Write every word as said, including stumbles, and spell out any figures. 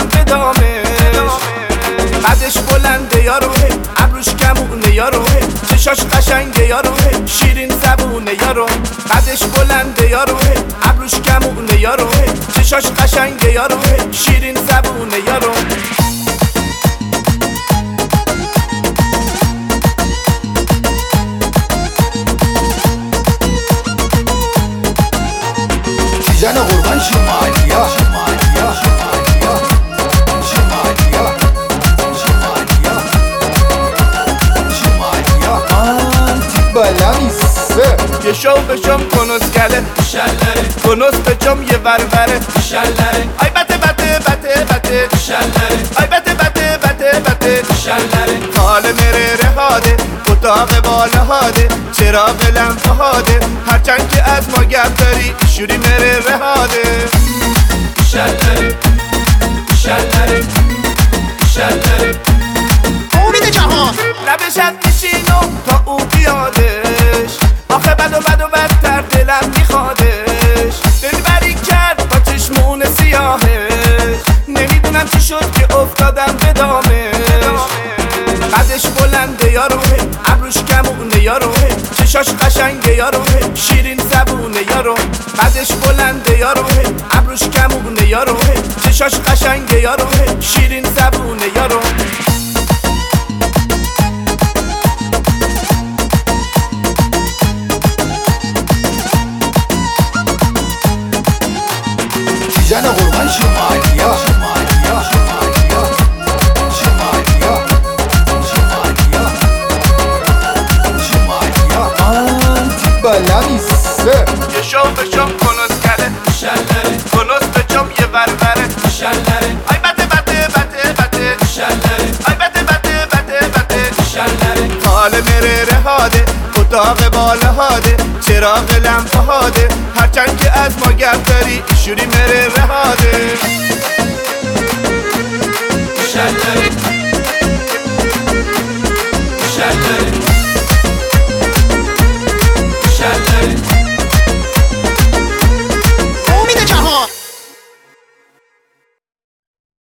افتادم به دامش. قدش بلنده یارو، ابروش کمونه یارو، چشاش قشنگه یارو، شیرین زبونه یارو. قدش بلنده یارو، ابروش کمونه یارو، چشاش قشنگه یارو، شیرین زبونه یارو. زن قربان شمالیا شمالیا شمالیا شمالیا شمالیا شمالیا آنتی بلامیسه یه شو بشم کنوز گله شلره کنوز بچم یه وروره شلره آی بته بته بته بته شلره آی بته بته بته بته شلره حال مره رهاده اتاق بالا هاده چراغ لمپه هاده هرچند که از ما گپ داری شوری مره رهاده. شلره شلره شلره امید جهان لبشت میشینو تا او بیادش، آخه بد و بد و بدتر دلم میخوادش. دلبری کرد با چشمون سیاهش، نمیدونم چی شد که افتادم به دامش. قدش بلنده یارو، ابروش کمونه یارو، چشاش قشنگه یارو، شیرین زبونه یارو. قدش بلنده یارو، ابروش کمونه یارو، چشاش قشنگه یارو، شیرین زبونه یارو. زن قربان شمالیا شمالیا شمالیا شمالیا شمالیا شمالیا آنتی بلامیسه یه شو بشم کنوز گله شلره کنوز بچم یه وروره شلره آی بته بته بته بته شلره آی بته بته بته بته شلره حال مره رهاده اتاق بالا هاده چراغ لمپه هاده هرچند که از ما گپ داری شوری مره رهاده.